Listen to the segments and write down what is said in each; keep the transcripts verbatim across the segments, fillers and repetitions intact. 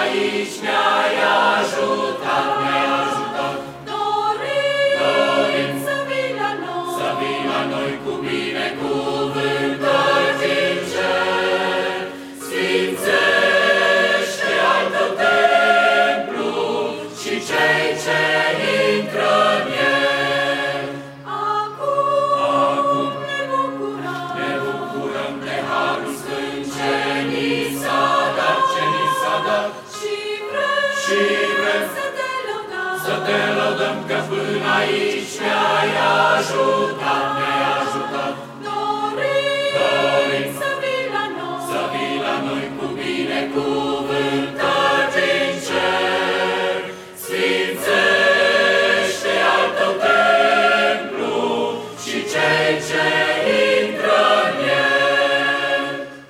aici ne-ai ajutat, ne-ai ajutat. Dorim, Dorim să vii la noi, să vii la noi cu binecuvântări din cer. Sfințește al tău templu și cei ce intră în el. acum, Acum ne bucurăm, ne bucurăm de harul sfânt ce ni s-a dat, ce ni s-a dat. și vrem, Și vrem să te lăudăm, să te lăudăm că până aici ne-ai ajutat, ne-ai ajutat. Dorim, Dorim să vii la noi, să vii la noi cu binecuvântări din cer. Sfințește al tău templu și cei ce intră în el.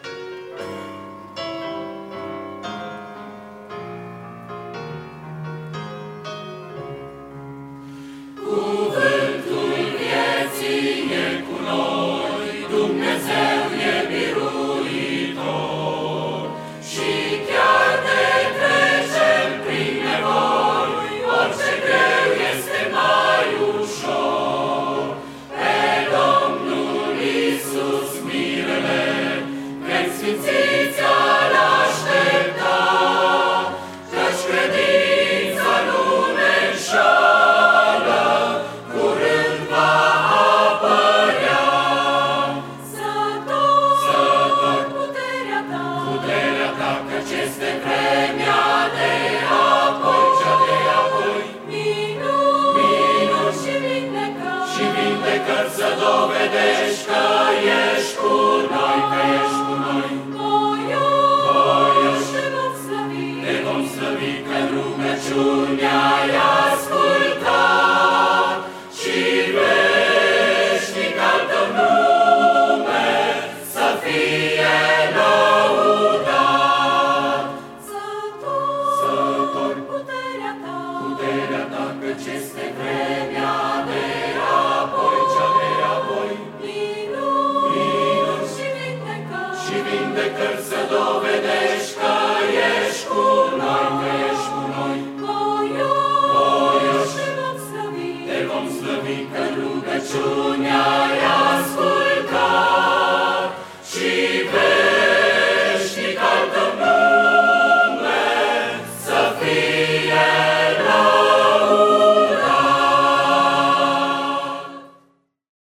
Cuvântul vieții e cu noi, Dumnezeu e biruitor. Și chiar de trecem prin nevoi, orice greu este mai ușor. Pe Domnul Iisus mirele, cred sfințiți al aștepta, căci credința nu ne înșală, curând va apărea. să tot, Să tot puterea ta, puterea ta, căci este vremea de apoi, cea de apoi. minuni, Minuni și vindecări, și vindecări să dovedești că ești cu noi, că